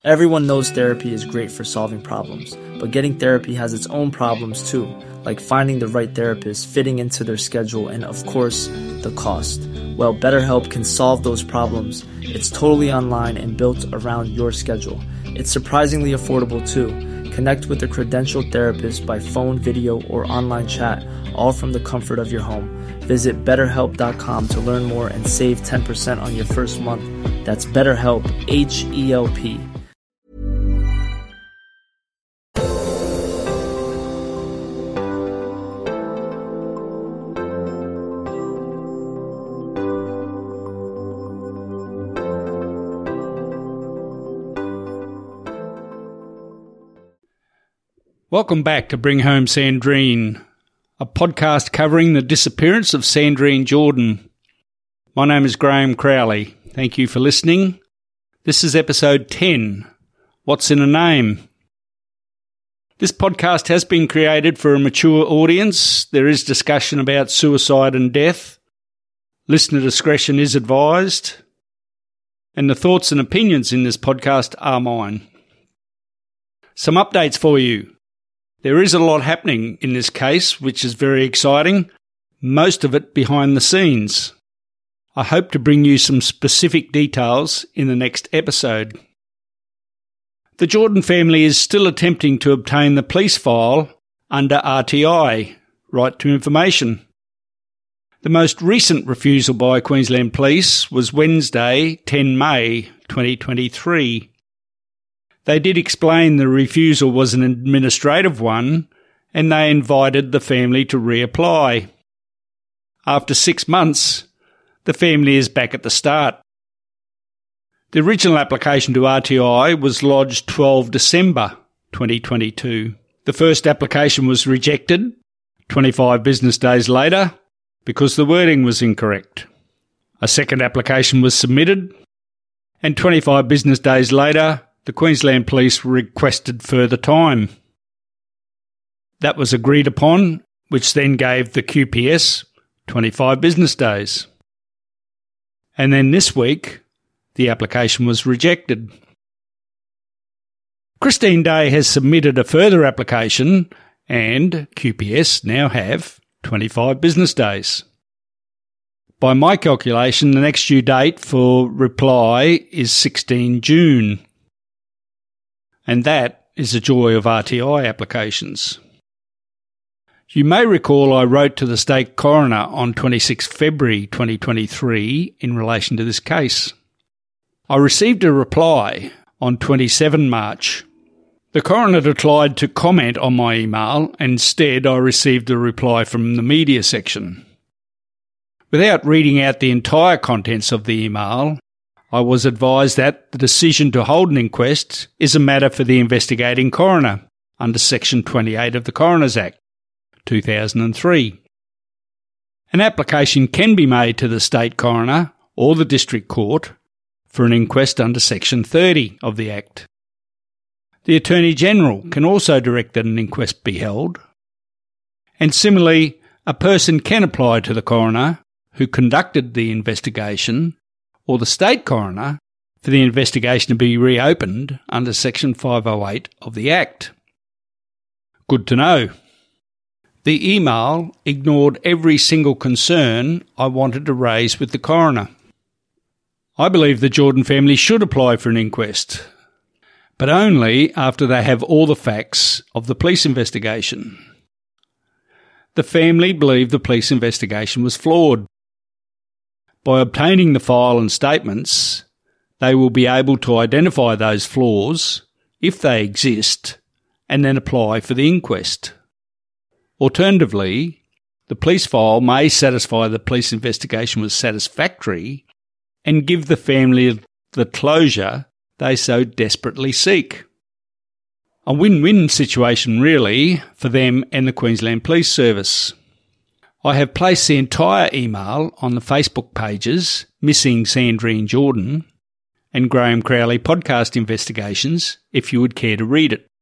Everyone knows therapy is great for solving problems, but getting therapy has its own problems too, like finding the right therapist, fitting into their schedule, and of course, the cost. Well, BetterHelp can solve those problems. It's totally online and built around your schedule. It's surprisingly affordable too. Connect with a credentialed therapist by phone, video, or online chat, all from the comfort of your home. Visit BetterHelp.com to learn more and save 10% on your first month. That's BetterHelp, H-E-L-P. Welcome back to Bring Home Sandrine, a podcast covering the disappearance of Sandrine Jordan. My name is Graham Crowley. Thank you for listening. This is episode 10, What's in a Name? This podcast has been created for a mature audience. There is discussion about suicide and death. Listener discretion is advised. And the thoughts and opinions in this podcast are mine. Some updates for you. There is a lot happening in this case, which is very exciting, most of it behind the scenes. I hope to bring you some specific details in the next episode. The Jordan family is still attempting to obtain the police file under RTI, Right to Information. The most recent refusal by Queensland Police was Wednesday, 10 May 2023. They did explain the refusal was an administrative one, and they invited the family to reapply. After 6 months, the family is back at the start. The original application to RTI was lodged 12 December 2022. The first application was rejected 25 business days later because the wording was incorrect. A second application was submitted, and 25 business days later, the Queensland Police requested further time. That was agreed upon, which then gave the QPS 25 business days. And then this week, the application was rejected. Christine Day has submitted a further application, and QPS now have 25 business days. By my calculation, the next due date for reply is 16 June. And that is the joy of RTI applications. You may recall I wrote to the State Coroner on 26 February 2023 in relation to this case. I received a reply on 27 March. The Coroner declined to comment on my email, and instead I received a reply from the media section. Without reading out the entire contents of the email, I was advised that the decision to hold an inquest is a matter for the investigating coroner under Section 28 of the Coroners Act, 2003. An application can be made to the State Coroner or the District Court for an inquest under Section 30 of the Act. The Attorney-General can also direct that an inquest be held. And similarly, a person can apply to the coroner who conducted the investigation or the State Coroner for the investigation to be reopened under Section 508 of the Act. Good to know. The email ignored every single concern I wanted to raise with the coroner. I believe the Jordan family should apply for an inquest, but only after they have all the facts of the police investigation. The family believe the police investigation was flawed. By obtaining the file and statements, they will be able to identify those flaws, if they exist, and then apply for the inquest. Alternatively, the police file may satisfy the police investigation was satisfactory and give the family the closure they so desperately seek. A win-win situation, really, for them and the Queensland Police Service. I have placed the entire email on the Facebook pages Missing Sandrine Jordan and Graham Crowley Podcast Investigations if you would care to read it.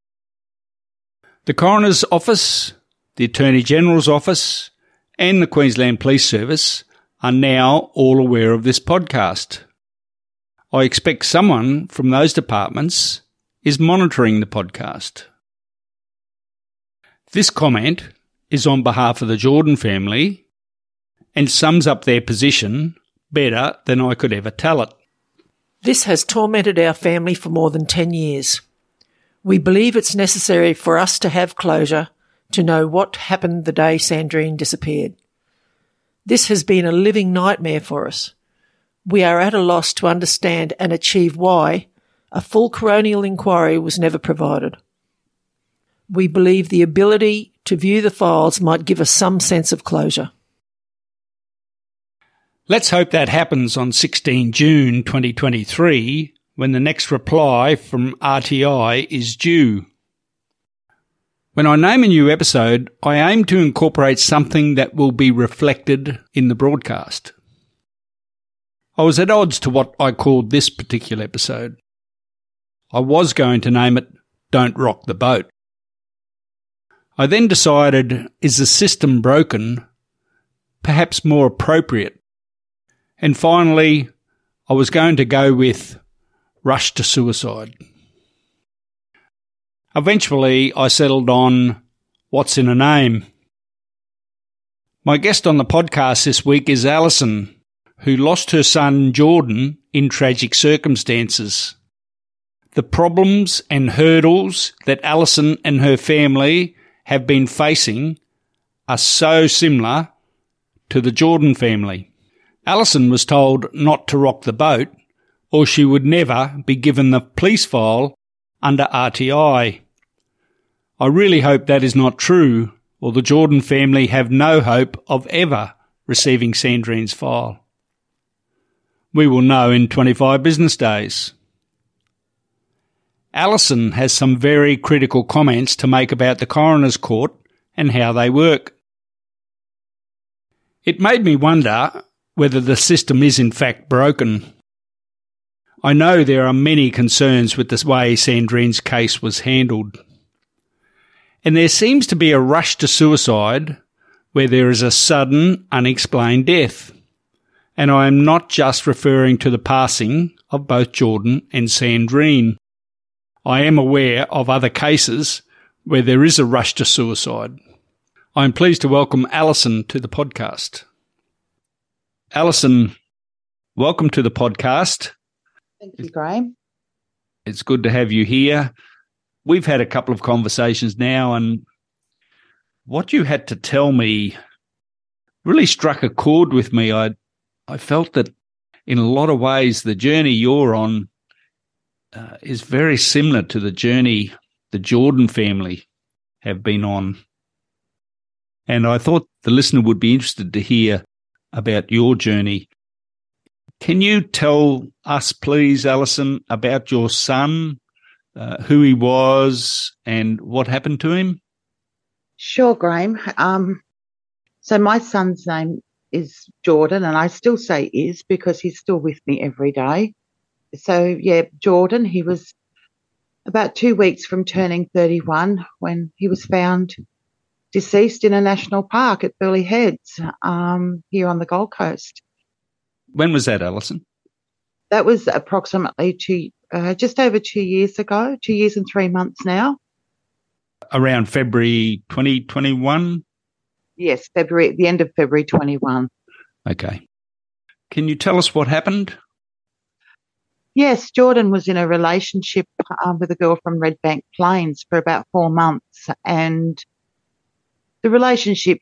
The Coroner's Office, the Attorney-General's Office and the Queensland Police Service are now all aware of this podcast. I expect someone from those departments is monitoring the podcast. This comment is on behalf of the Jordan family and sums up their position better than I could ever tell it. This has tormented our family for more than 10 years. We believe it's necessary for us to have closure to know what happened the day Sandrine disappeared. This has been a living nightmare for us. We are at a loss to understand and achieve why a full coronial inquiry was never provided. We believe the ability to view the files might give us some sense of closure. Let's hope that happens on 16 June 2023 when the next reply from RTI is due. When I name a new episode, I aim to incorporate something that will be reflected in the broadcast. I was at odds to what I called this particular episode. I was going to name it Don't Rock the Boat. I then decided, is the system broken? Perhaps more appropriate. And finally, I was going to go with Rush to Suicide. Eventually, I settled on What's in a Name. My guest on the podcast this week is Alison, who lost her son Jordan in tragic circumstances. The problems and hurdles that Alison and her family have been facing are so similar to the Jordan family. Alison was told not to rock the boat or she would never be given the police file under RTI. I really hope that is not true, or the Jordan family have no hope of ever receiving Sandrine's file. We will know in 25 business days. Alison has some very critical comments to make about the coroner's court and how they work. It made me wonder whether the system is in fact broken. I know there are many concerns with the way Sandrine's case was handled. And there seems to be a rush to suicide where there is a sudden, unexplained death. And I am not just referring to the passing of both Jordan and Sandrine. I am aware of other cases where there is a rush to suicide. I am pleased to welcome Alison to the podcast. Alison, welcome to the podcast. Thank you, Graham. It's good to have you here. We've had a couple of conversations now, and what you had to tell me really struck a chord with me. I felt that in a lot of ways the journey you're on is very similar to the journey the Jordan family have been on. And I thought the listener would be interested to hear about your journey. Can you tell us, please, Alison, about your son, who he was and what happened to him? Sure, Graham. So my son's name is Jordan, and I still say is because he's still with me every day. So, yeah, Jordan, he was about 2 weeks from turning 31 when he was found deceased in a national park at Burleigh Heads here on the Gold Coast. When was that, Alison? That was approximately just over 2 years ago, 2 years and 3 months now. Around February 2021? Yes, February, the end of February 21. Okay. Can you tell us what happened? Yes, Jordan was in a relationship with a girl from Redbank Plains for about 4 months, and the relationship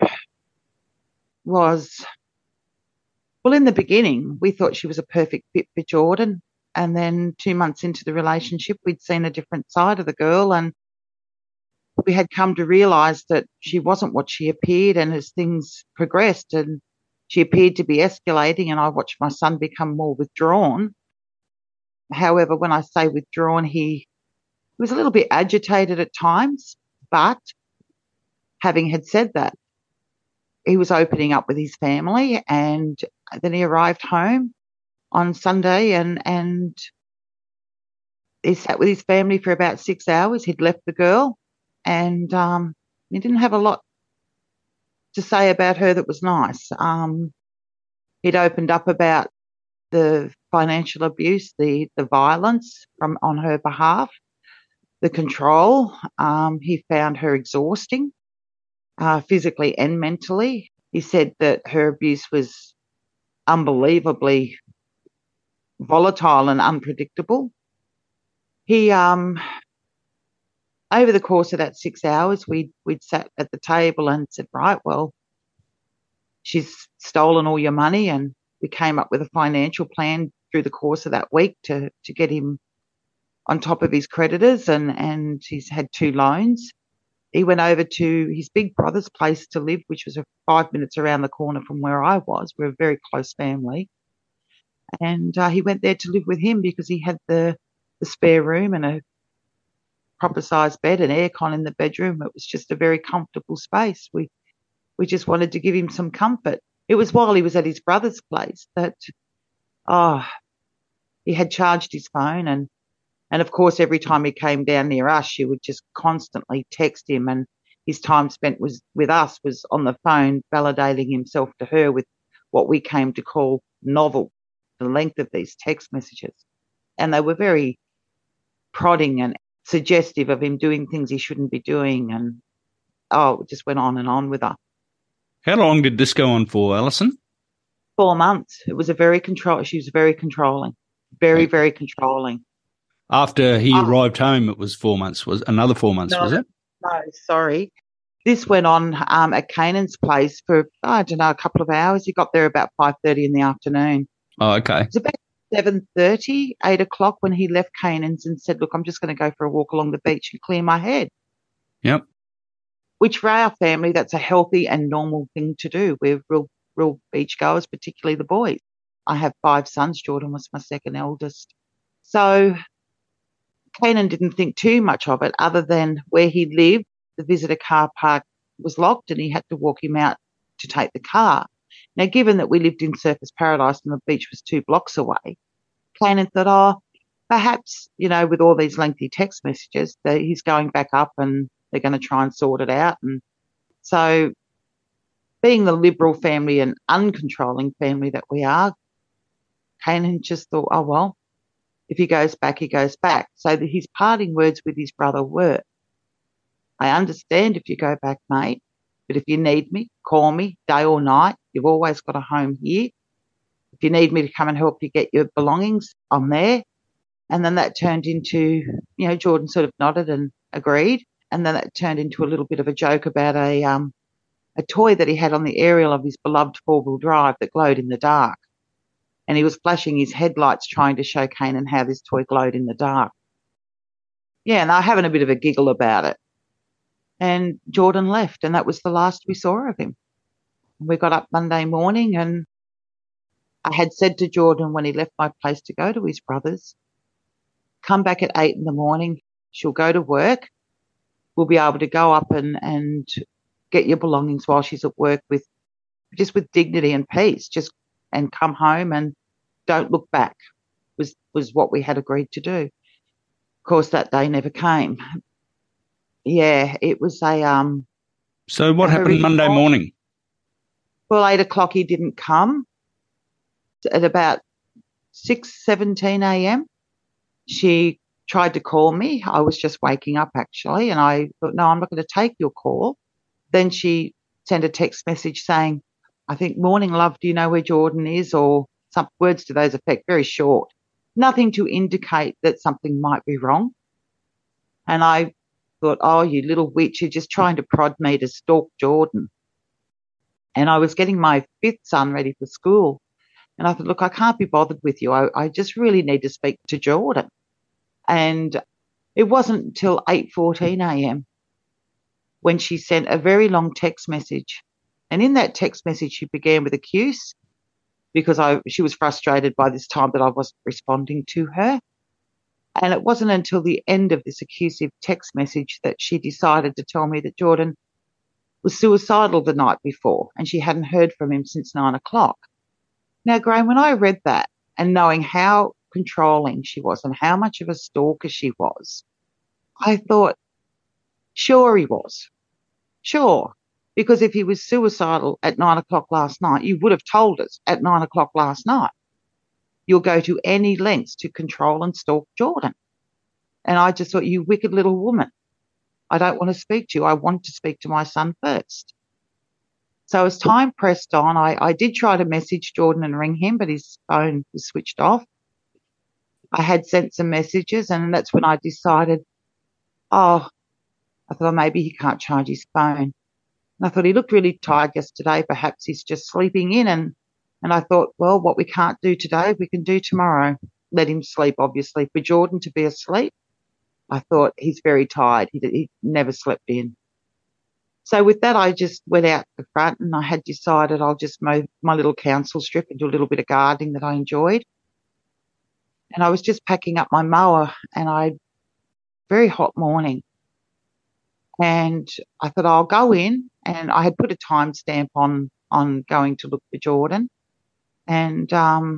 was, well, in the beginning, we thought she was a perfect fit for Jordan, and then 2 months into the relationship, we'd seen a different side of the girl, and we had come to realise that she wasn't what she appeared, and as things progressed and she appeared to be escalating, and I watched my son become more withdrawn. However, when I say withdrawn, he was a little bit agitated at times, but having had said that, he was opening up with his family, and then he arrived home on Sunday and he sat with his family for about 6 hours. He'd left the girl, and he didn't have a lot to say about her that was nice. He'd opened up about the financial abuse, the violence on her behalf. the control. He found her exhausting, physically and mentally. He said that her abuse was unbelievably volatile and unpredictable. He, over the course of that 6 hours, we'd sat at the table and said, right, well, she's stolen all your money, and we came up with a financial plan through the course of that week to get him on top of his creditors, and he's had 2 loans. He went over to his big brother's place to live, which was 5 minutes around the corner from where I was. We're a very close family. And he went there to live with him because he had the spare room and a proper sized bed and aircon in the bedroom. It was just a very comfortable space. We just wanted to give him some comfort. It was while he was at his brother's place that, he had charged his phone, and of course, every time he came down near us, she would just constantly text him, and his time spent with us was on the phone, validating himself to her with what we came to call novel, the length of these text messages. And they were very prodding and suggestive of him doing things he shouldn't be doing, and it just went on and on with her. How long did this go on for, Alison? 4 months. It was she was very controlling, very controlling. After he arrived home, it was 4 months. Was another 4 months, was it? No, sorry. This went on at Canaan's place for, I don't know, a couple of hours. He got there about 5:30 in the afternoon. Oh, okay. It was about 7:30, 8 o'clock when he left Canaan's and said, look, I'm just going to go for a walk along the beach and clear my head. Yep. Which for our family, that's a healthy and normal thing to do. We're real beach goers, particularly the boys. I have 5 sons. Jordan was my second eldest. So Canaan didn't think too much of it other than where he lived, the visitor car park was locked and he had to walk him out to take the car. Now, given that we lived in Surfers Paradise and the beach was 2 blocks away, Canaan thought, perhaps, with all these lengthy text messages, that he's going back up and they're going to try and sort it out. And so being the liberal family and uncontrolling family that we are, Canaan just thought, oh, well, if he goes back, he goes back. So his parting words with his brother were, I understand if you go back, mate, but if you need me, call me day or night. You've always got a home here. If you need me to come and help you get your belongings, I'm there. And then that turned into, Jordan sort of nodded and agreed. And then that turned into a little bit of a joke about a toy that he had on the aerial of his beloved 4-wheel drive that glowed in the dark. And he was flashing his headlights trying to show Canaan how this toy glowed in the dark. Yeah, and they were having a bit of a giggle about it. And Jordan left, and that was the last we saw of him. We got up Monday morning, and I had said to Jordan when he left my place to go to his brother's, come back at 8 in the morning, she'll go to work. We'll be able to go up and get your belongings while she's at work with dignity and peace, and come home and don't look back was what we had agreed to do. Of course, that day never came. Yeah, it was So what happened Monday morning? Well, 8 o'clock he didn't come. At about 6:17 a.m., she tried to call me. I was just waking up, actually, and I thought, no, I'm not going to take your call. Then she sent a text message saying, I think, morning, love, do you know where Jordan is? Or some words to those effect, very short. Nothing to indicate that something might be wrong. And I thought, oh, you little witch, you're just trying to prod me to stalk Jordan. And I was getting my 5th son ready for school. And I thought, look, I can't be bothered with you. I just really need to speak to Jordan. And it wasn't until 8:14 a.m. when she sent a very long text message. And in that text message, she began with accuse because she was frustrated by this time that I wasn't responding to her. And it wasn't until the end of this accusive text message that she decided to tell me that Jordan was suicidal the night before and she hadn't heard from him since 9 o'clock. Now, Graham, when I read that and knowing how controlling she was and how much of a stalker she was, I thought, sure he was. Sure. Because if he was suicidal at 9 o'clock last night, you would have told us at 9 o'clock last night. You'll go to any lengths to control and stalk Jordan. And I just thought, you wicked little woman. I don't want to speak to you. I want to speak to my son first. So as time pressed on, I did try to message Jordan and ring him, but his phone was switched off. I had sent some messages, and that's when I decided, I thought maybe he can't charge his phone. And I thought he looked really tired yesterday. Perhaps he's just sleeping in. And I thought, well, what we can't do today, we can do tomorrow. Let him sleep, obviously. For Jordan to be asleep, I thought he's very tired. He never slept in. So with that, I just went out the front and I had decided I'll just mow my little council strip and do a little bit of gardening that I enjoyed. And I was just packing up my mower and very hot morning. And I thought I'll go in, and I had put a timestamp on going to look for Jordan. And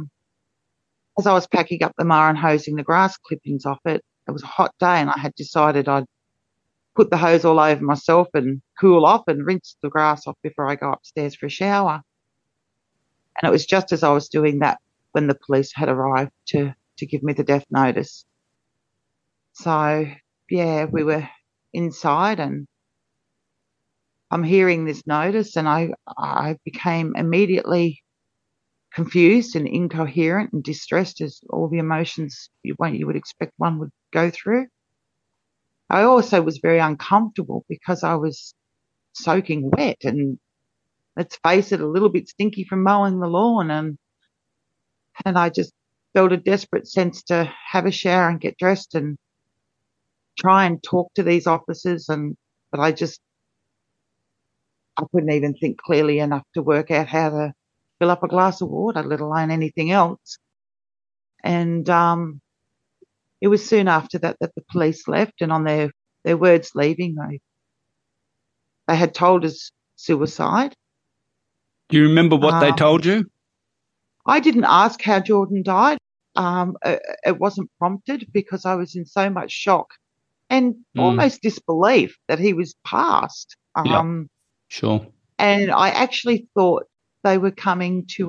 as I was packing up the mower and hosing the grass clippings off it, it was a hot day and I had decided I'd put the hose all over myself and cool off and rinse the grass off before I go upstairs for a shower. And it was just as I was doing that when the police had arrived to give me the death notice. So, yeah, we were inside and I'm hearing this notice and I became immediately confused and incoherent and distressed, as all the emotions you would expect one would go through. I also was very uncomfortable because I was soaking wet and, let's face it, a little bit stinky from mowing the lawn, and I just felt a desperate sense to have a shower and get dressed and try and talk to these officers, but I couldn't even think clearly enough to work out how to fill up a glass of water, let alone anything else. And it was soon after that the police left, and on their words leaving, they had told us suicide. Do you remember what they told you? I didn't ask how Jordan died. It wasn't prompted because I was in so much shock and almost disbelief that he was passed. Sure. And I actually thought they were coming to,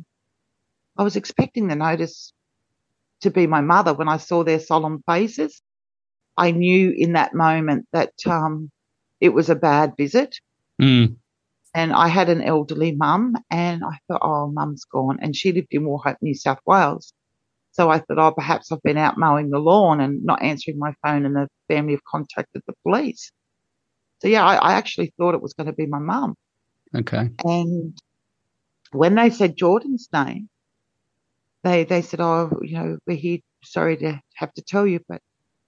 I was expecting the notice to be my mother when I saw their solemn faces. I knew in that moment that it was a bad visit. And I had an elderly mum and I thought, oh, mum's gone. And she lived in Wauchope, New South Wales. So I thought, oh, perhaps I've been out mowing the lawn and not answering my phone and the family have contacted the police. So, yeah, I actually thought it was going to be my mum. Okay. And when they said Jordan's name, they said, oh, we're here, sorry to have to tell you, but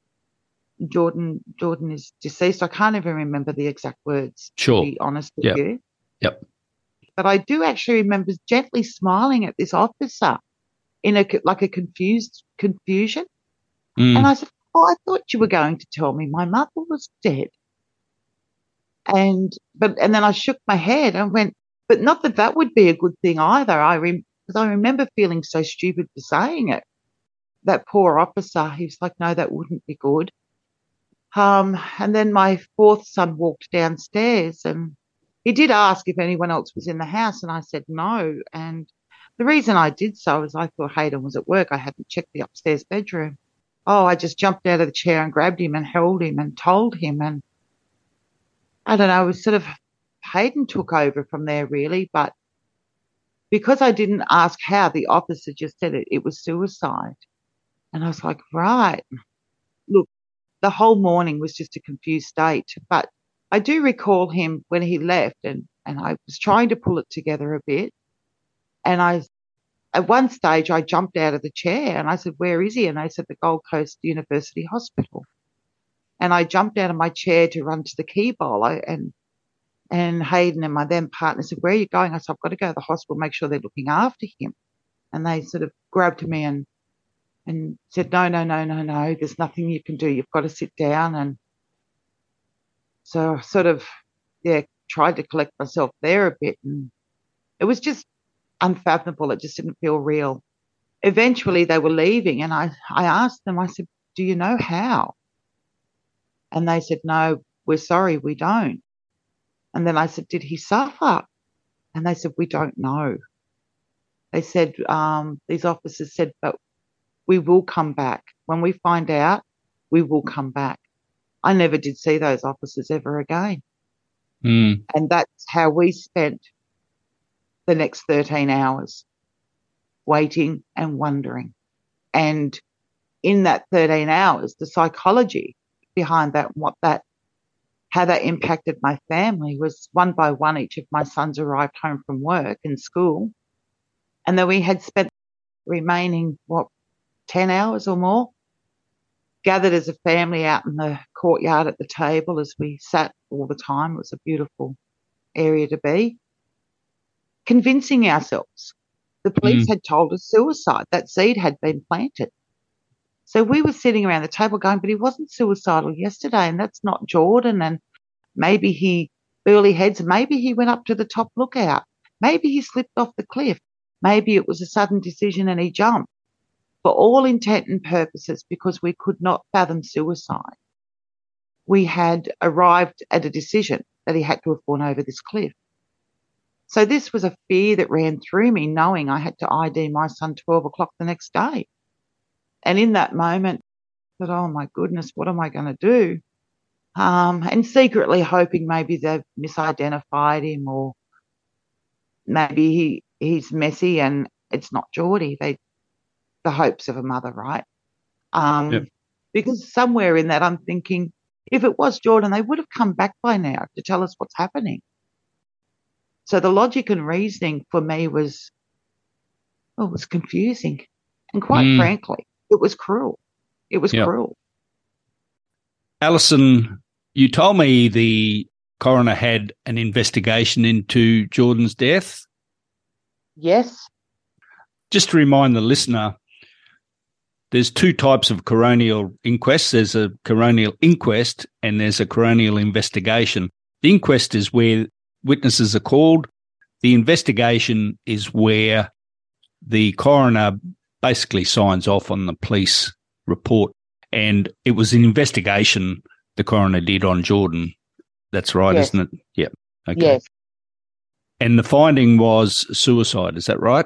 Jordan is deceased. I can't even remember the exact words, sure, to be honest with you. Yep. But I do actually remember gently smiling at this officer in a confusion. And I said, oh, I thought you were going to tell me my mother was dead. And then I shook my head and went, but not that would be a good thing either. Because I remember feeling so stupid for saying it. That poor officer, he was like, no, that wouldn't be good. And then my fourth son walked downstairs and he did ask if anyone else was in the house, and I said no. And the reason I did so is I thought Hayden was at work. I hadn't checked the upstairs bedroom. Oh, I just jumped out of the chair and grabbed him and held him and told him. And I don't know, it was sort of Hayden took over from there really. But because I didn't ask how, the officer just said it was suicide. And I was like, right. Look, the whole morning was just a confused state. But I do recall him when he left and I was trying to pull it together a bit. And at one stage, I jumped out of the chair and I said, where is he? And they said, the Gold Coast University Hospital. And I jumped out of my chair to run to the key bowl. And Hayden and my then partner said, where are you going? I said, I've got to go to the hospital, make sure they're looking after him. And they sort of grabbed me and said, no, there's nothing you can do. You've got to sit down. And so I sort of, tried to collect myself there a bit. And it was just unfathomable. It just didn't feel real. Eventually they were leaving and I asked them, I said, do you know how? And they said, no, we're sorry, we don't. And then I said, did he suffer? And they said, we don't know. They said, these officers said, but we will come back. When we find out, we will come back. I never did see those officers ever again. Mm. And that's how we spent the next 13 hours, waiting and wondering. And in that 13 hours, the psychology behind that, how that impacted my family was one by one, each of my sons arrived home from work and school. And then we had spent remaining, 10 hours or more, gathered as a family out in the courtyard at the table as we sat all the time. It was a beautiful area to be. Convincing ourselves. The police had told us suicide. That seed had been planted. So we were sitting around the table going, but he wasn't suicidal yesterday, and that's not Jordan. And maybe he burly heads, maybe he went up to the top lookout. Maybe he slipped off the cliff. Maybe it was a sudden decision and he jumped. For all intent and purposes, because we could not fathom suicide, we had arrived at a decision that he had to have gone over this cliff. So this was a fear that ran through me, knowing I had to ID my son 12 o'clock the next day. And in that moment, I thought, oh my goodness, what am I going to do? And secretly hoping maybe they've misidentified him, or maybe he's messy and it's not Geordie. The hopes of a mother, right? Because somewhere in that I'm thinking, if it was Jordan, they would have come back by now to tell us what's happening. So the logic and reasoning for me was confusing. And quite frankly, it was cruel. It was cruel. Alison, you told me the coroner had an investigation into Jordan's death. Yes. Just to remind the listener, there's two types of coronial inquests. There's a coronial inquest and there's a coronial investigation. The inquest is where witnesses are called. The investigation is where the coroner basically signs off on the police report. And it was an investigation the coroner did on Jordan. That's right, yes. Isn't it? Yeah. Okay. Yes. And the finding was suicide. Is that right?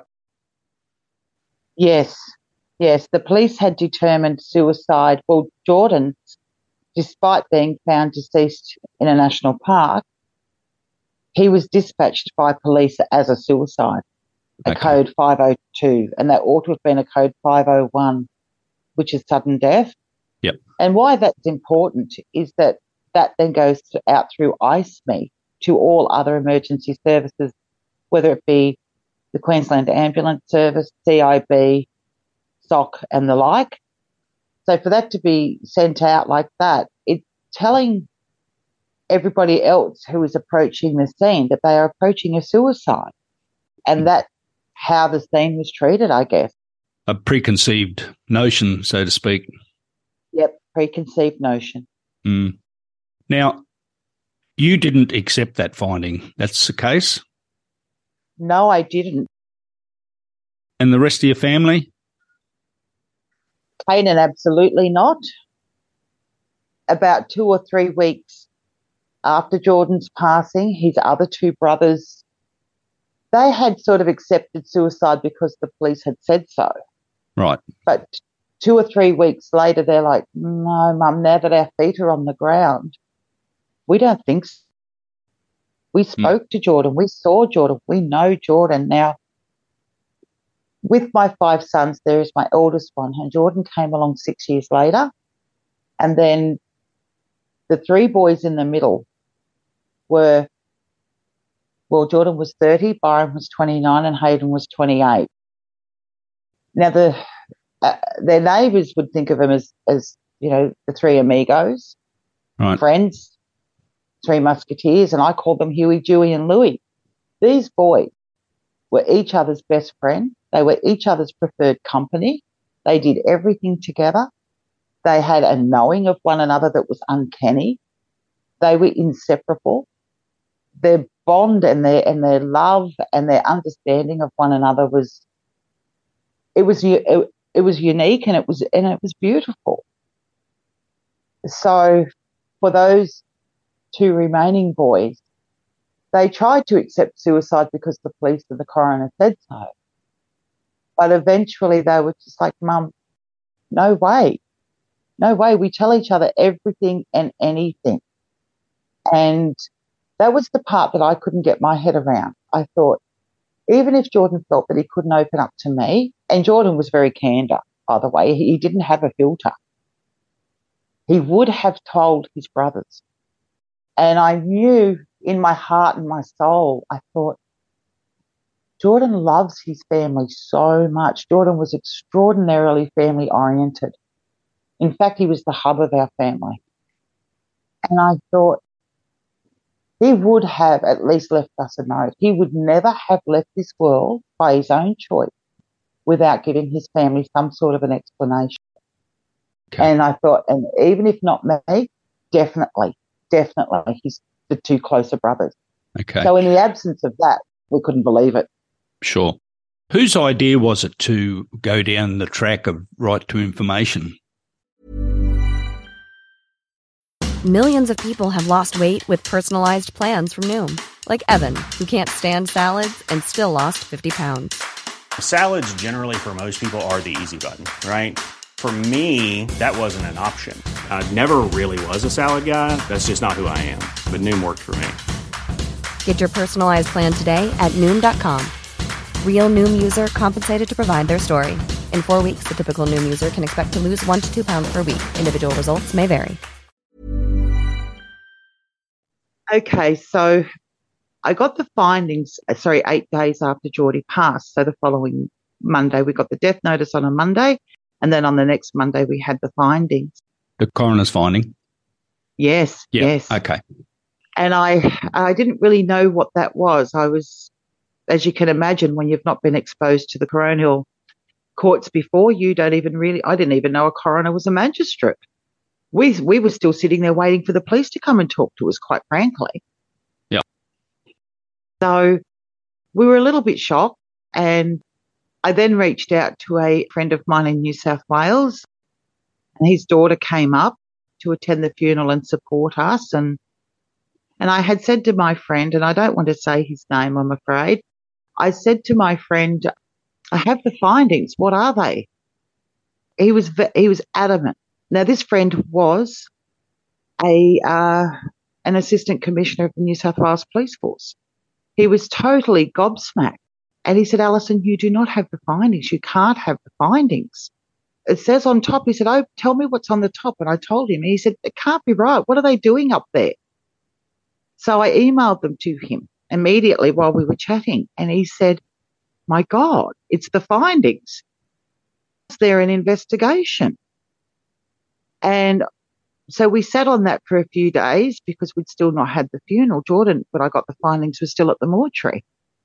Yes. Yes. The police had determined suicide. Well, Jordan, despite being found deceased in a national park, he was dispatched by police as a suicide, a code 502, and that ought to have been a code 501, which is sudden death. Yep. And why that's important is that then goes out through ICEME to all other emergency services, whether it be the Queensland Ambulance Service, CIB, SOC and the like. So for that to be sent out like that, it's telling everybody else who is approaching the scene that they are approaching a suicide. And that's how the scene was treated, I guess. A preconceived notion, so to speak. Yep, preconceived notion. Mm. Now, you didn't accept that finding. That's the case? No, I didn't. And the rest of your family? Kanan, absolutely not. About 2 or 3 weeks after Jordan's passing, his other two brothers, they had sort of accepted suicide because the police had said so. Right. But 2 or 3 weeks later, they're like, no, Mum, now that our feet are on the ground, we don't think so. We spoke to Jordan. We saw Jordan. We know Jordan. Now, with my 5 sons, there is my eldest one, and Jordan came along 6 years later. And then the 3 boys in the middle were, well, Jordan was 30, Byron was 29, and Hayden was 28. Now, their neighbours would think of them as you know, the 3 amigos, right, friends, 3 musketeers, and I called them Huey, Dewey and Louie. These boys were each other's best friend. They were each other's preferred company. They did everything together. They had a knowing of one another that was uncanny. They were inseparable. Their bond and their love and their understanding of one another was unique, and it was beautiful. So for those 2 remaining boys, they tried to accept suicide because the police and the coroner said so. But eventually they were just like, Mum, no way. No way. We tell each other everything and anything. And that was the part that I couldn't get my head around. I thought, even if Jordan felt that he couldn't open up to me, and Jordan was very candid, by the way, he didn't have a filter. He would have told his brothers. And I knew in my heart and my soul, I thought, Jordan loves his family so much. Jordan was extraordinarily family oriented. In fact, he was the hub of our family. And I thought he would have at least left us a note. He would never have left this world by his own choice without giving his family some sort of an explanation. Okay. And I thought, and even if not me, definitely, he's the two closer brothers. Okay. So in the absence of that, we couldn't believe it. Sure. Whose idea was it to go down the track of right to information? Millions of people have lost weight with personalized plans from Noom. Like Evan, who can't stand salads and still lost 50 pounds. Salads generally for most people are the easy button, right? For me, that wasn't an option. I never really was a salad guy. That's just not who I am. But Noom worked for me. Get your personalized plan today at Noom.com. Real Noom user compensated to provide their story. In 4 weeks, the typical Noom user can expect to lose 1 to 2 pounds per week. Individual results may vary. Okay, so I got the findings, 8 days after Geordie passed. So the following Monday, we got the death notice on a Monday. And then on the next Monday, we had the findings. The coroner's finding? Yes, yep. Yes. Okay. And I didn't really know what that was. I was, as you can imagine, when you've not been exposed to the coronial courts before, I didn't even know a coroner was a magistrate. We were still sitting there waiting for the police to come and talk to us, quite frankly. Yeah. So we were a little bit shocked, and I then reached out to a friend of mine in New South Wales, and his daughter came up to attend the funeral and support us. And I had said to my friend, and I don't want to say his name, I'm afraid, I said to my friend, I have the findings. What are they? He was adamant. Now, this friend was an assistant commissioner of the New South Wales Police Force. He was totally gobsmacked. And he said, Alison, you do not have the findings. You can't have the findings. It says on top, he said, oh, tell me what's on the top. And I told him, he said, it can't be right. What are they doing up there? So I emailed them to him immediately while we were chatting. And he said, my God, it's the findings. Is there an investigation? And so we sat on that for a few days because we'd still not had the funeral. Jordan, when I got the findings, was still at the mortuary.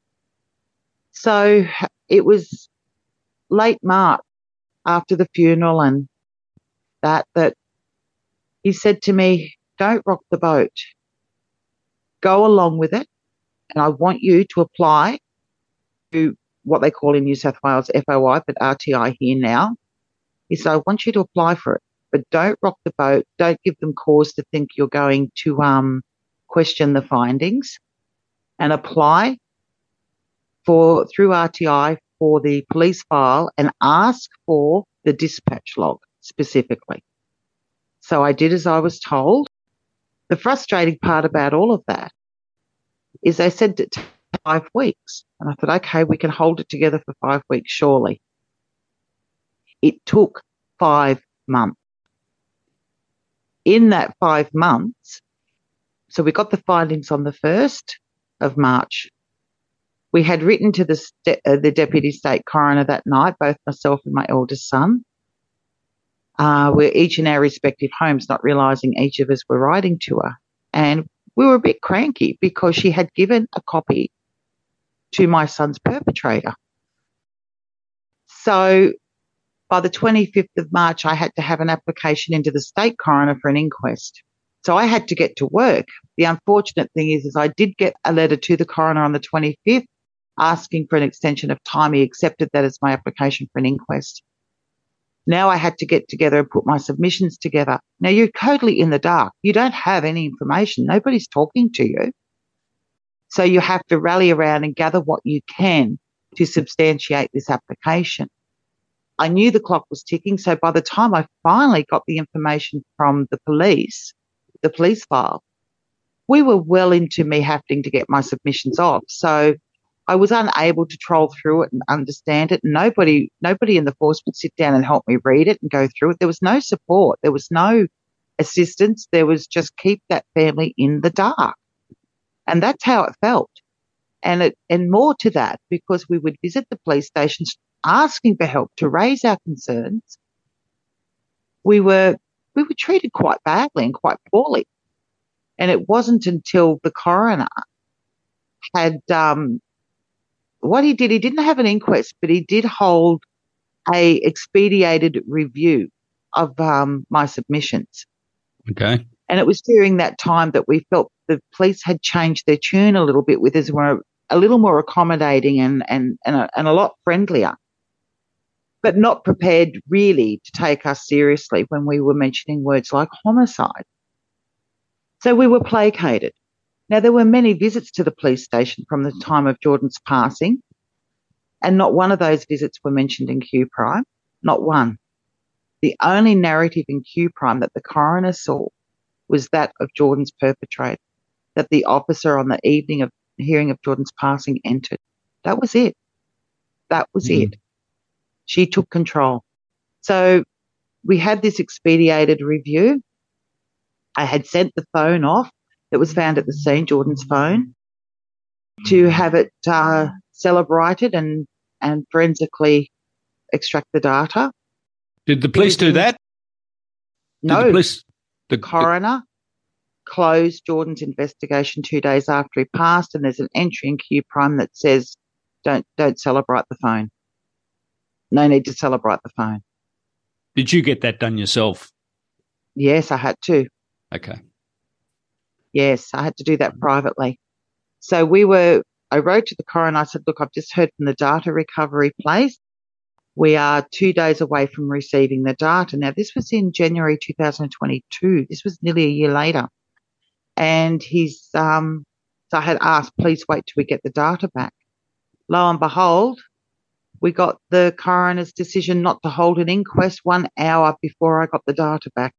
So it was late March after the funeral and that he said to me, don't rock the boat. Go along with it. And I want you to apply to what they call in New South Wales FOI, but RTI here now. He said, I want you to apply for it, but don't rock the boat. Don't give them cause to think you're going to question the findings, and apply through RTI for the police file and ask for the dispatch log specifically. So I did as I was told. The frustrating part about all of that is they said it took 5 weeks. And I thought, okay, we can hold it together for 5 weeks, surely. It took 5 months. In that 5 months, so we got the findings on the 1st of March. We had written to the Deputy State Coroner that night, both myself and my eldest son. We're each in our respective homes, not realising each of us were writing to her. And we were a bit cranky because she had given a copy to my son's perpetrator. So by the 25th of March, I had to have an application into the state coroner for an inquest. So I had to get to work. The unfortunate thing is I did get a letter to the coroner on the 25th asking for an extension of time. He accepted that as my application for an inquest. Now I had to get together and put my submissions together. Now you're totally in the dark. You don't have any information. Nobody's talking to you. So you have to rally around and gather what you can to substantiate this application. I knew the clock was ticking. So by the time I finally got the information from the police file, we were well into me having to get my submissions off. So I was unable to troll through it and understand it. Nobody in the force would sit down and help me read it and go through it. There was no support. There was no assistance. There was just keep that family in the dark. And that's how it felt. And more to that, because we would visit the police stations asking for help to raise our concerns. We were treated quite badly and quite poorly. And it wasn't until the coroner had, what he did, he didn't have an inquest, but he did hold a expedited review of my submissions. Okay. And it was during that time that we felt the police had changed their tune a little bit with us, were a little more accommodating and a lot friendlier, but not prepared really to take us seriously when we were mentioning words like homicide. So we were placated. Now, there were many visits to the police station from the time of Jordan's passing, and not one of those visits were mentioned in Q Prime, not one. The only narrative in Q Prime that the coroner saw was that of Jordan's perpetrator, that the officer on the evening of the hearing of Jordan's passing entered. That was it. That was it. She took control. So we had this expedited review. I had sent the phone off that was found at the scene, Jordan's phone, to have it celebrated and forensically extract the data. Did the police do that? No. The coroner closed Jordan's investigation 2 days after he passed, and there's an entry in Q Prime that says, don't celebrate the phone. No need to celebrate the phone. Did you get that done yourself? Yes, I had to. Okay. Yes, I had to do that privately. So I wrote to the coroner. I said, look, I've just heard from the data recovery place. We are 2 days away from receiving the data. Now, this was in January 2022. This was nearly a year later. And so I had asked, please wait till we get the data back. Lo and behold, we got the coroner's decision not to hold an inquest 1 hour before I got the data back.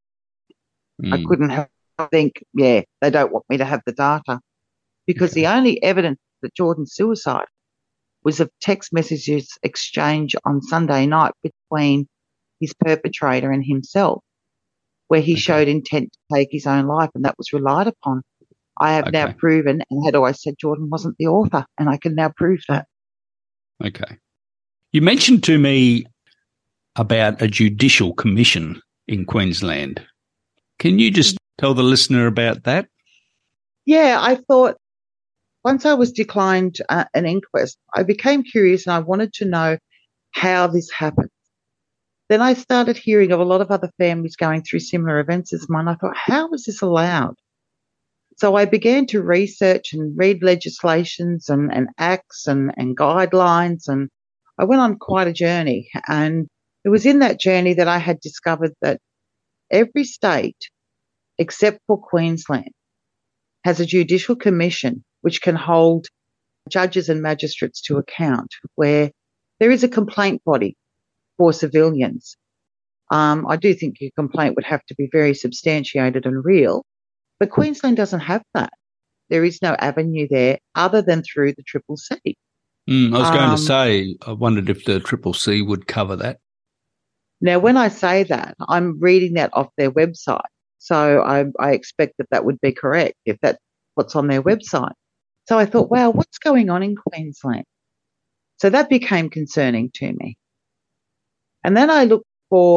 I couldn't think, they don't want me to have the data, because the only evidence that Jordan's suicide was of text messages exchanged on Sunday night between his perpetrator and himself, where he showed intent to take his own life, and that was relied upon. I have now proven and had always said Jordan wasn't the author, and I can now prove that. Okay. You mentioned to me about a judicial commission in Queensland. Can you just tell the listener about that? Yeah, I thought once I was declined an inquest, I became curious and I wanted to know how this happened. Then I started hearing of a lot of other families going through similar events as mine. I thought, how was this allowed? So I began to research and read legislations and acts and guidelines, and I went on quite a journey. And it was in that journey that I had discovered that every state, except for Queensland, has a judicial commission which can hold judges and magistrates to account, where there is a complaint body for civilians. I do think your complaint would have to be very substantiated and real, but Queensland doesn't have that. There is no avenue there other than through the Triple C. I was going to say, I wondered if the Triple C would cover that. Now, when I say that, I'm reading that off their website. So I expect that would be correct if that's what's on their website. So I thought, wow, what's going on in Queensland? So that became concerning to me. And then I looked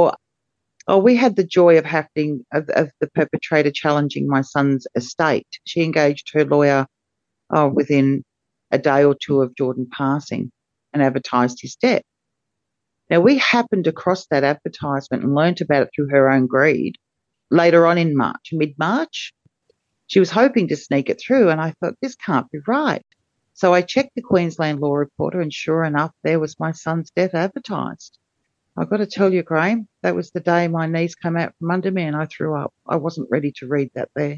we had the joy of the perpetrator challenging my son's estate. She engaged her lawyer within a day or two of Jordan passing and advertised his death. Now, we happened across that advertisement and learnt about it through her own greed later on in March, mid-March. She was hoping to sneak it through, and I thought, this can't be right. So I checked the Queensland Law Reporter, and sure enough, there was my son's death advertised. I've got to tell you, Graham, that was the day my knees came out from under me and I threw up. I wasn't ready to read that there.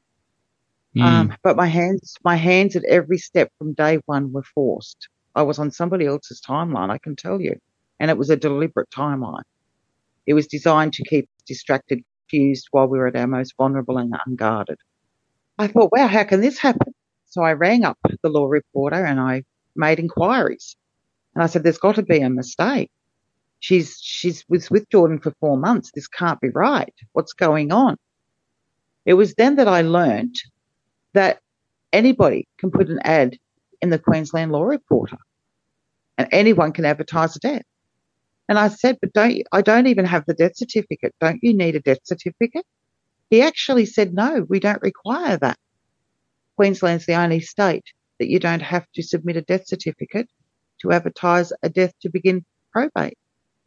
But my hands at every step from day one were forced. I was on somebody else's timeline, I can tell you. and it was a deliberate timeline. It was designed to keep us distracted, confused while we were at our most vulnerable and unguarded. I thought, wow, how can this happen? So I rang up the law reporter and I made inquiries. And I said, there's got to be a mistake. She's was with Jordan for 4 months. This can't be right. What's going on? It was then that I learnt that anybody can put an ad in the Queensland Law Reporter and anyone can advertise a death. And I said, but I don't even have the death certificate. Don't you need a death certificate? He actually said, no, we don't require that. Queensland's the only state that you don't have to submit a death certificate to advertise a death to begin probate.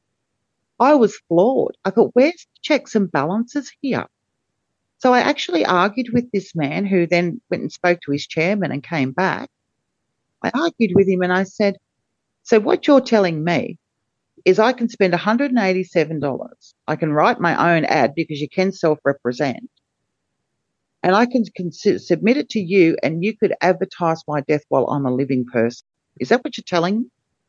I was floored. I thought, where's the checks and balances here? So I actually argued with this man, who then went and spoke to his chairman and came back. I argued with him and I said, so what you're telling me is I can spend $187. I can write my own ad because you can self-represent. And I can submit it to you and you could advertise my death while I'm a living person. Is that what you're telling me?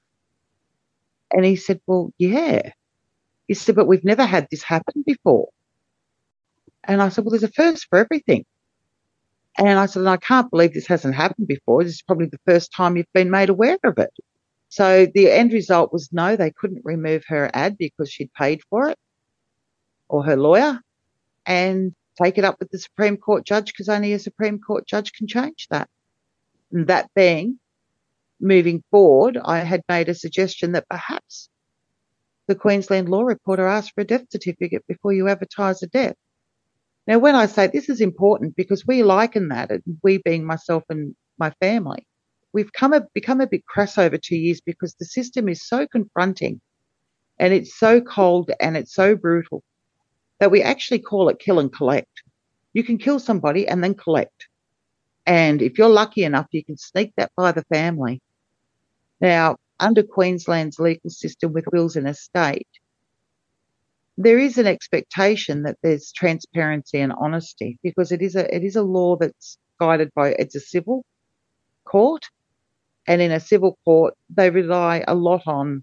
And he said, well, yeah. He said, but we've never had this happen before. And I said, well, there's a first for everything. And I said, I can't believe this hasn't happened before. This is probably the first time you've been made aware of it. So the end result was no, they couldn't remove her ad because she'd paid for it, or her lawyer, and take it up with the Supreme Court judge, because only a Supreme Court judge can change that. And that being, moving forward, I had made a suggestion that perhaps the Queensland Law Reporter asked for a death certificate before you advertise a death. Now, when I say this is important, because we liken that, and we being myself and my family, we've become a bit crass over 2 years because the system is so confronting and it's so cold and it's so brutal that we actually call it kill and collect. You can kill somebody and then collect. And if you're lucky enough, you can sneak that by the family. Now, under Queensland's legal system with wills and estate, there is an expectation that there's transparency and honesty, because it is a law that's guided by, it's a civil court. And in a civil court, they rely a lot on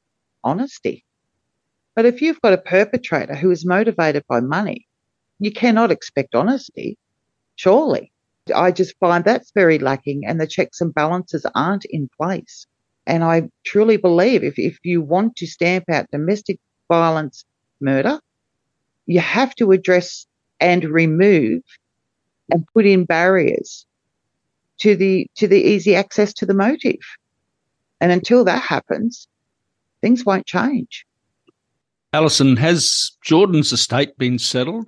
honesty. But if you've got a perpetrator who is motivated by money, you cannot expect honesty, surely. I just find that's very lacking, and the checks and balances aren't in place. And I truly believe if you want to stamp out domestic violence murder, you have to address and remove and put in barriers to the easy access to the motive. And until that happens, things won't change. Alison, has Jordan's estate been settled?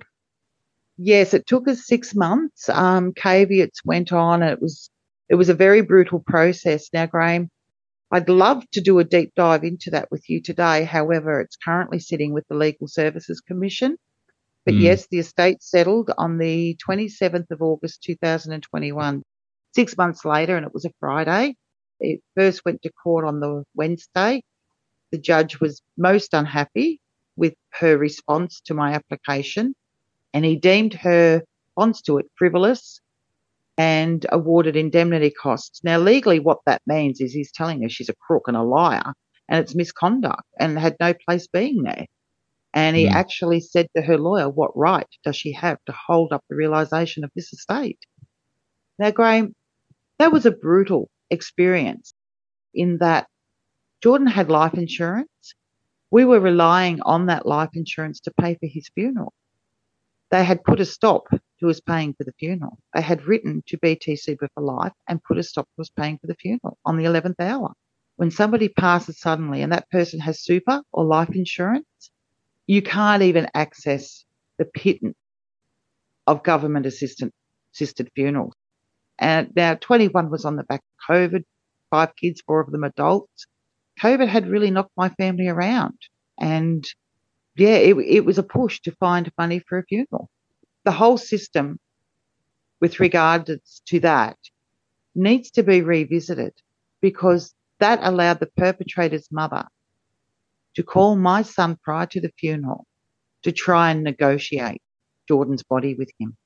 Yes, it took us 6 months. Caveats went on, and it was a very brutal process. Now, Graham, I'd love to do a deep dive into that with you today. However, it's currently sitting with the Legal Services Commission. But yes, the estate settled on the 27th of August 2021. 6 months later, and it was a Friday. It first went to court on the Wednesday. The judge was most unhappy with her response to my application, and he deemed her response to it frivolous and awarded indemnity costs. Now, legally, what that means is he's telling her she's a crook and a liar, and it's misconduct and had no place being there. And he actually said to her lawyer, what right does she have to hold up the realisation of this estate? Now, Graham, that was a brutal experience in that Jordan had life insurance. We were relying on that life insurance to pay for his funeral. They had put a stop to us paying for the funeral. They had written to BT Super for Life and put a stop to us paying for the funeral on the 11th hour. When somebody passes suddenly and that person has super or life insurance, you can't even access the pittance of government-assisted funerals. And now 21 was on the back of COVID, 5 kids, 4 of them adults. COVID had really knocked my family around. And yeah, it was a push to find money for a funeral. The whole system with regards to that needs to be revisited, because that allowed the perpetrator's mother to call my son prior to the funeral to try and negotiate Jordan's body with him.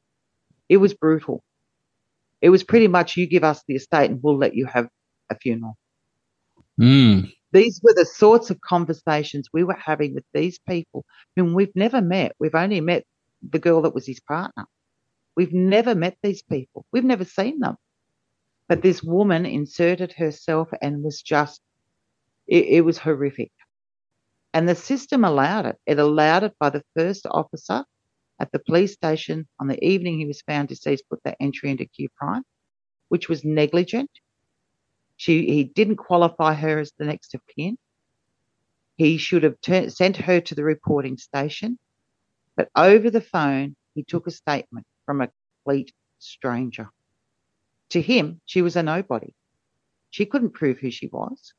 It was brutal. It was pretty much, you give us the estate and we'll let you have a funeral. These were the sorts of conversations we were having with these people whom we've never met. We've only met the girl that was his partner. We've never met these people. We've never seen them. But this woman inserted herself and was just, it was horrific. And the system allowed it. It allowed it by the first officer at the police station on the evening he was found deceased, put that entry into Q Prime, which was negligent. He didn't qualify her as the next of kin. He should have sent her to the reporting station. But over the phone, he took a statement from a complete stranger. To him, she was a nobody. She couldn't prove who she was.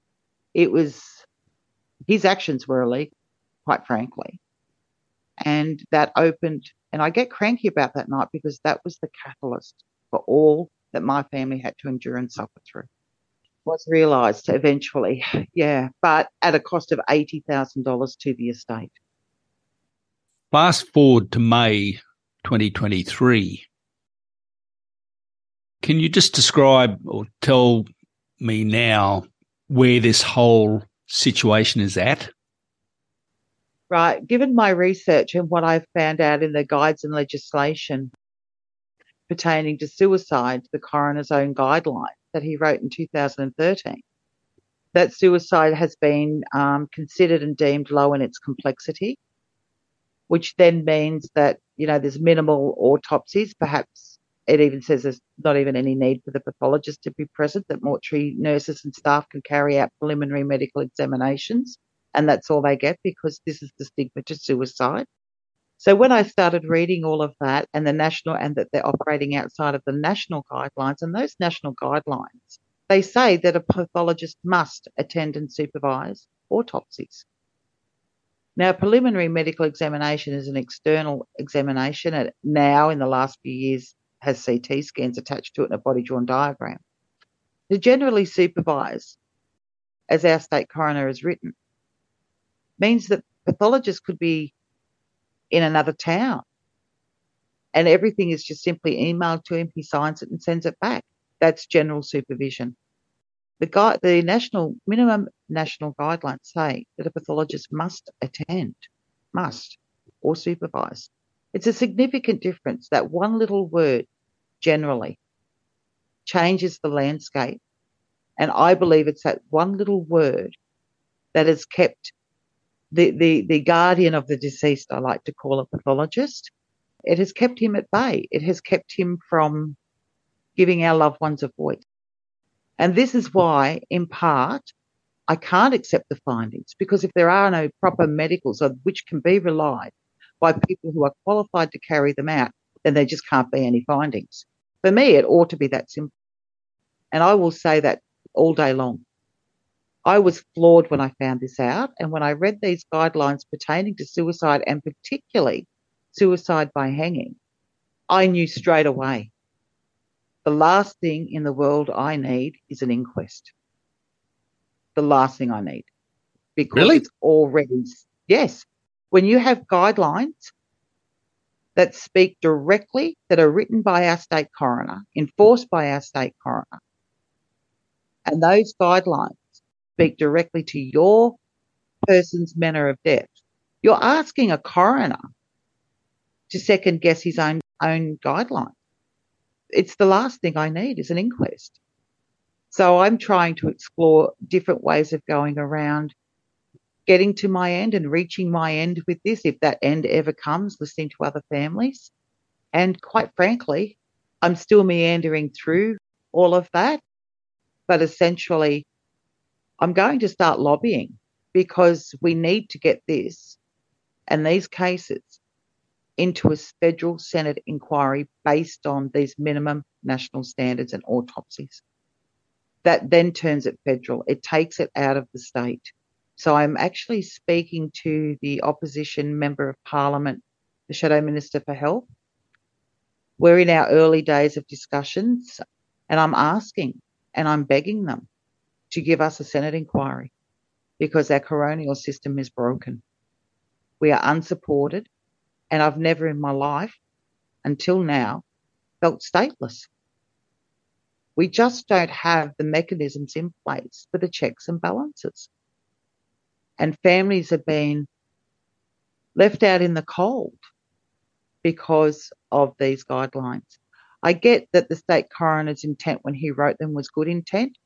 His actions were illegal, quite frankly. And that opened, and I get cranky about that night because that was the catalyst for all that my family had to endure and suffer through. Was realised eventually, yeah, but at a cost of $80,000 to the estate. Fast forward to May 2023. Can you just describe or tell me now where this whole situation is at? Right. Given my research and what I've found out in the guides and legislation pertaining to suicide, the coroner's own guidelines that he wrote in 2013, that suicide has been considered and deemed low in its complexity, which then means that, there's minimal autopsies. Perhaps it even says there's not even any need for the pathologist to be present, that mortuary nurses and staff can carry out preliminary medical examinations, and that's all they get because this is the stigma to suicide. So when I started reading all of that and that they're operating outside of the national guidelines, and those national guidelines, they say that a pathologist must attend and supervise autopsies. Now, preliminary medical examination is an external examination. It now, in the last few years, has CT scans attached to it and a body-drawn diagram. To generally supervise, as our state coroner has written, means that pathologists could be in another town and everything is just simply emailed to him, he signs it and sends it back. That's general supervision. The minimum national guidelines say that a pathologist must attend, or supervise. It's a significant difference. That one little word generally changes the landscape. And I believe it's that one little word that has kept the guardian of the deceased, I like to call a pathologist, it has kept him at bay. It has kept him from giving our loved ones a voice. And this is why, in part, I can't accept the findings, because if there are no proper medicals which can be relied by people who are qualified to carry them out, then there just can't be any findings. For me, it ought to be that simple. And I will say that all day long. I was floored when I found this out, and when I read these guidelines pertaining to suicide, and particularly suicide by hanging, I knew straight away the last thing in the world I need is an inquest. The last thing I need. Because Really? It's already, yes. When you have guidelines that speak directly, that are written by our state coroner, enforced by our state coroner, and those guidelines speak directly to your person's manner of death, you're asking a coroner to second guess his own guidelines. It's the last thing I need is an inquest. So I'm trying to explore different ways of going around getting to my end and reaching my end with this, if that end ever comes, listening to other families. And quite frankly, I'm still meandering through all of that. But essentially, I'm going to start lobbying because we need to get this and these cases into a federal Senate inquiry based on these minimum national standards and autopsies. That then turns it federal. It takes it out of the state. So I'm actually speaking to the opposition member of parliament, the Shadow Minister for Health. We're in our early days of discussions, and I'm asking and I'm begging them to give us a Senate inquiry because our coronial system is broken. We are unsupported, and I've never in my life, until now, felt stateless. We just don't have the mechanisms in place for the checks and balances. And families have been left out in the cold because of these guidelines. I get that the state coroner's intent when he wrote them was good intent,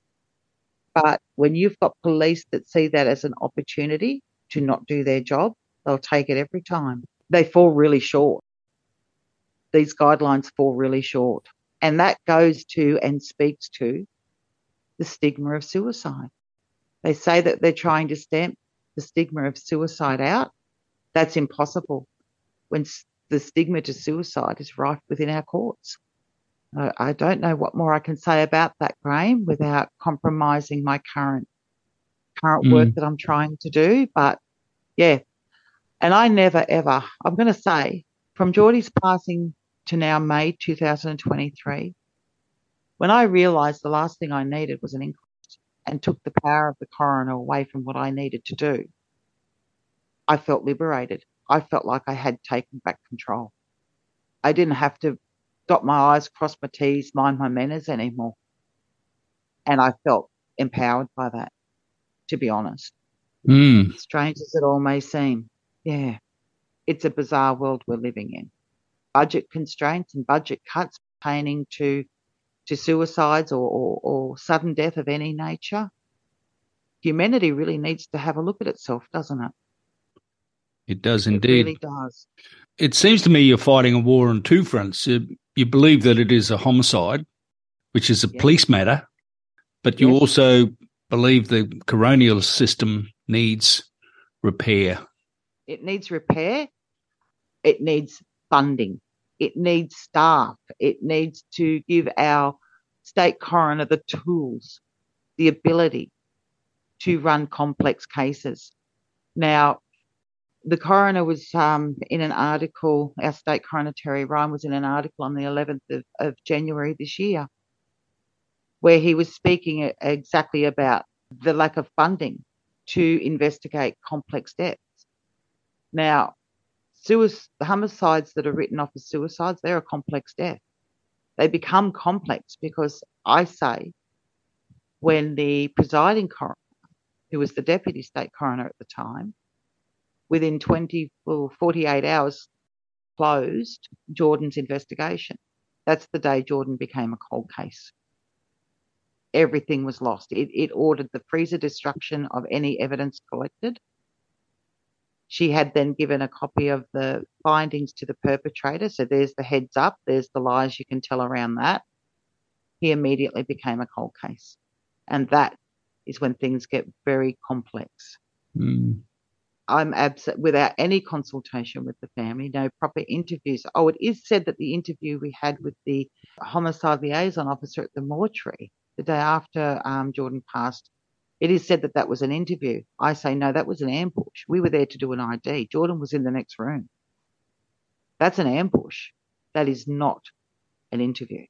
but when you've got police that see that as an opportunity to not do their job, they'll take it every time. They fall really short. These guidelines fall really short. And that goes to and speaks to the stigma of suicide. They say that they're trying to stamp the stigma of suicide out. That's impossible when the stigma to suicide is rife within our courts. I don't know what more I can say about that, Graham, without compromising my current work that I'm trying to do. But yeah, and I never ever, I'm going to say, from Geordie's passing to now May 2023, when I realised the last thing I needed was an inquest and took the power of the coroner away from what I needed to do, I felt liberated. I felt like I had taken back control. I didn't have to dot my I's, cross my T's, mind my manners anymore. And I felt empowered by that, to be honest. Strange as it all may seem. Yeah, it's a bizarre world we're living in. Budget constraints and budget cuts pertaining to suicides or sudden death of any nature. Humanity really needs to have a look at itself, doesn't it? It does indeed. It really does. It seems to me you're fighting a war on two fronts. You believe that it is a homicide, which is a police matter, but you also believe the coronial system needs repair. It needs repair. It needs funding. It needs staff. It needs to give our state coroner the tools, the ability to run complex cases. Now, the coroner was in an article, our state coroner, Terry Ryan, was in an article on the 11th of January this year, where he was speaking exactly about the lack of funding to investigate complex deaths. Now, homicides that are written off as suicides, they're a complex death. They become complex because I say when the presiding coroner, who was the deputy state coroner at the time, within 48 hours closed Jordan's investigation. That's the day Jordan became a cold case. Everything was lost. It ordered the freezer destruction of any evidence collected. She had then given a copy of the findings to the perpetrator. So there's the heads up. There's the lies you can tell around that. He immediately became a cold case. And that is when things get very complex. I'm without any consultation with the family, no proper interviews. Oh, it is said that the interview we had with the homicide liaison officer at the mortuary the day after Jordan passed, it is said that was an interview. I say, no, that was an ambush. We were there to do an ID. Jordan was in the next room. That's an ambush. That is not an interview.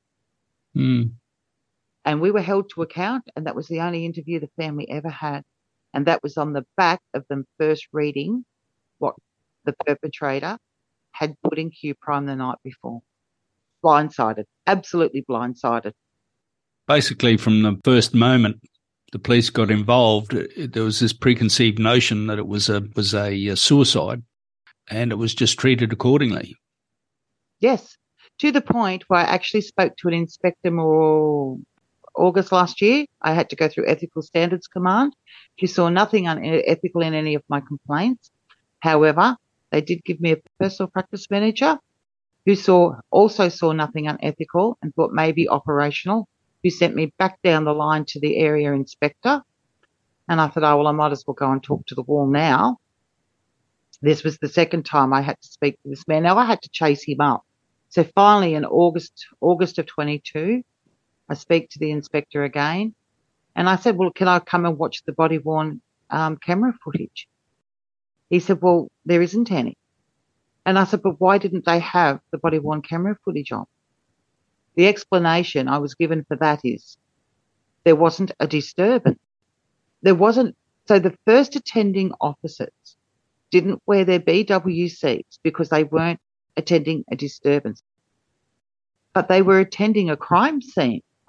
And we were held to account, and that was the only interview the family ever had. And that was on the back of them first reading what the perpetrator had put in Q Prime the night before. Blindsided, absolutely blindsided. Basically, from the first moment the police got involved, there was this preconceived notion that it was a suicide, and it was just treated accordingly. Yes, to the point where I actually spoke to an inspector more August last year. I had to go through Ethical Standards Command. She saw nothing unethical in any of my complaints. However, they did give me a personal practice manager who also saw nothing unethical and thought maybe operational, who sent me back down the line to the area inspector. And I thought, oh, well, I might as well go and talk to the wall now. This was the second time I had to speak to this man. Now I had to chase him up. So finally in August of 22, I speak to the inspector again, and I said, well, can I come and watch the body-worn camera footage? He said, well, there isn't any. And I said, but why didn't they have the body-worn camera footage on? The explanation I was given for that is there wasn't a disturbance. So the first attending officers didn't wear their BWCs because they weren't attending a disturbance, but they were attending a crime scene, I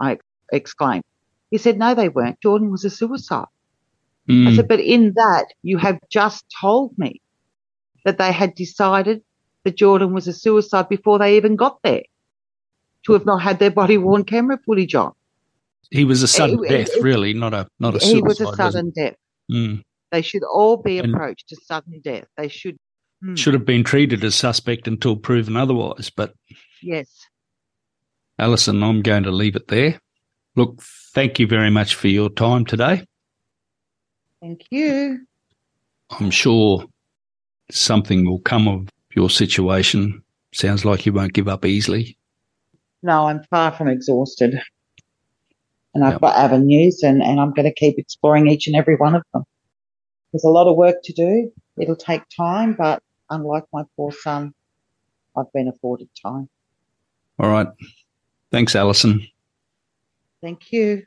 exclaimed. He said, no, they weren't. Jordan was a suicide. Mm. I said, but in that, you have just told me that they had decided that Jordan was a suicide before they even got there, to have not had their body worn camera footage on. He was a sudden death, really, not a suicide. He was a sudden death. Mm. They should all be approached as sudden death. They should have been treated as suspect until proven otherwise. But yes, Alison, I'm going to leave it there. Look, thank you very much for your time today. Thank you. I'm sure something will come of your situation. Sounds like you won't give up easily. No, I'm far from exhausted. And I've got avenues and I'm going to keep exploring each and every one of them. There's a lot of work to do. It'll take time, but unlike my poor son, I've been afforded time. All right. Thanks, Alison. Thank you.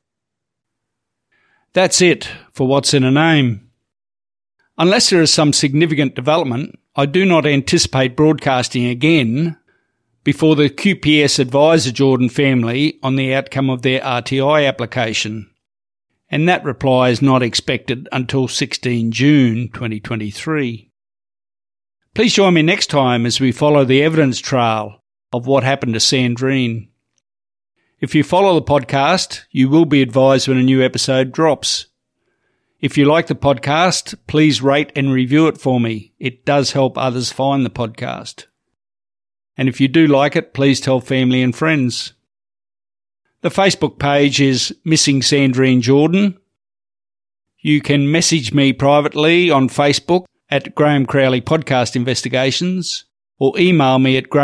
That's it for What's in a Name. Unless there is some significant development, I do not anticipate broadcasting again before the QPS advise the Jordan family on the outcome of their RTI application, and that reply is not expected until 16 June 2023. Please join me next time as we follow the evidence trail of what happened to Sandrine. If you follow the podcast, you will be advised when a new episode drops. If you like the podcast, please rate and review it for me. It does help others find the podcast. And if you do like it, please tell family and friends. The Facebook page is Missing Sandrine Jordan. You can message me privately on Facebook at Graham Crowley Podcast Investigations or email me at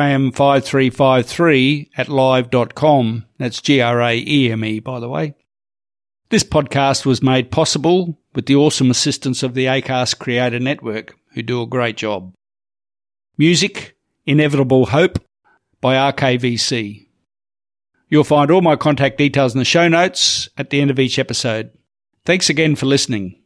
graham5353@live.com. That's GRAEME, by the way. This podcast was made possible with the awesome assistance of the Acast Creator Network, who do a great job. Music, Inevitable Hope by RKVC. You'll find all my contact details in the show notes at the end of each episode. Thanks again for listening.